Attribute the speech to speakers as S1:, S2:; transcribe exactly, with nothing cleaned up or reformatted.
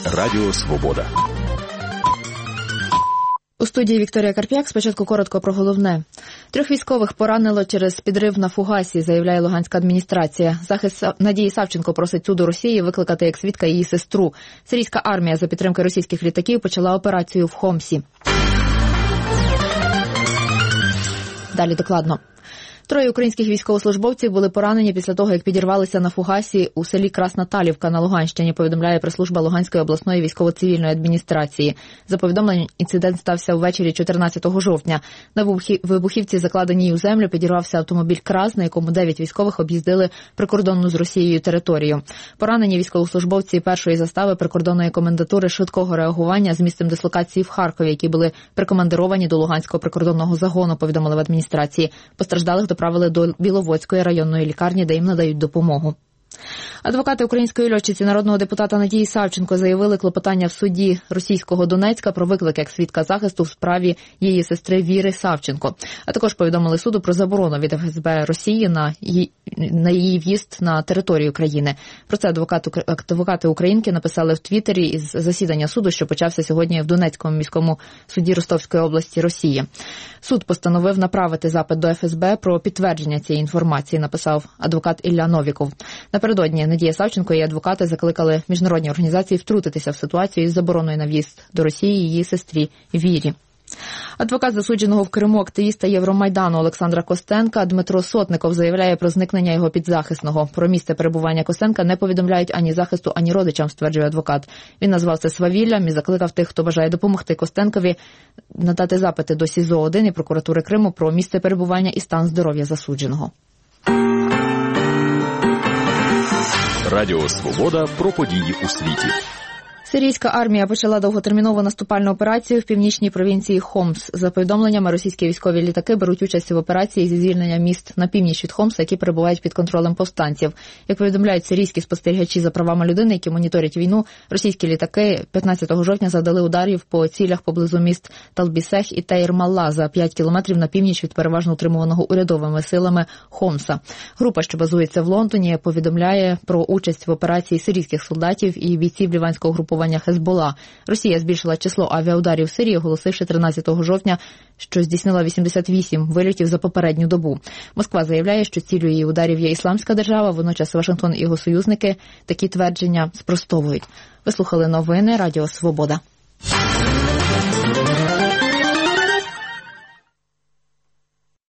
S1: Радіо Свобода.
S2: У студії Вікторія Карп'як. Спочатку коротко про головне. Трьох військових поранило через підрив на фугасі, заявляє Луганська адміністрація. Захист Надії Савченко просить суду Росії викликати як свідка її сестру. Сирійська армія за підтримки російських літаків почала операцію в Хомсі. Далі докладно. Троє українських військовослужбовців були поранені після того, як підірвалися на фугасі у селі Красна Талівка на Луганщині, повідомляє прес-служба Луганської обласної військово-цивільної адміністрації. За повідомленням, інцидент стався ввечері чотирнадцятого жовтня. На вибухівці, закладеній у землю, підірвався автомобіль КРАЗ, на якому дев'ять військових об'їздили прикордонну з Росією територію. Поранені військовослужбовці першої застави прикордонної комендатури швидкого реагування з місцем дислокації в Харкові, які були прикомандировані до Луганського прикордонного загону, повідомили в адміністрації. Постраждалих доправили до Біловодської районної лікарні, де їм надають допомогу. Адвокати української льотчиці народного депутата Надії Савченко заявили клопотання в суді російського Донецька про виклик як свідка захисту в справі її сестри Віри Савченко. А також повідомили суду про заборону від еф ес бе Росії на її, на її в'їзд на територію країни. Про це адвокати, адвокати українки написали в Твіттері із засідання суду, що почався сьогодні в Донецькому міському суді Ростовської області Росії. Суд постановив направити запит до еф ес бе про підтвердження цієї інформації, написав адвокат Ілля Новіков. Напередодні Надія Савченко і адвокати закликали міжнародні організації втрутитися в ситуацію із забороною на в'їзд до Росії її сестрі Вірі. Адвокат засудженого в Криму активіста Євромайдану Олександра Костенка Дмитро Сотников заявляє про зникнення його підзахисного. Про місце перебування Костенка не повідомляють ані захисту, ані родичам, стверджує адвокат. Він назвав це свавіллям і закликав тих, хто бажає допомогти Костенкові, надати запити до сі зет о один і прокуратури Криму про місце перебування і стан здоров'я засудженого.
S1: Радіо Свобода про події у світі.
S2: Сирійська армія почала довготермінову наступальну операцію в північній провінції Хомс. За повідомленнями, російські військові літаки беруть участь в операції зі звільнення міст на північ від Хомса, які перебувають під контролем повстанців. Як повідомляють сирійські спостерігачі за правами людини, які моніторять війну, російські літаки п'ятнадцятого жовтня завдали ударів по цілях поблизу міст Талбісех і Тейр-Малла за п'ять кілометрів на північ від переважно утримуваного урядовими силами Хомса. Група, що базується в Лондоні, повідомляє про участь в операції сирійських солдатів і бійців ліванського групування Хезбола. Росія збільшила число авіаударів в Сирії, оголосивши тринадцятого жовтня, що здійснила вісімдесят вісім вильотів за попередню добу. Москва заявляє, що ціллю її ударів є Ісламська держава, водночас Вашингтон і його союзники такі твердження спростовують. Ви слухали новини Радіо Свобода.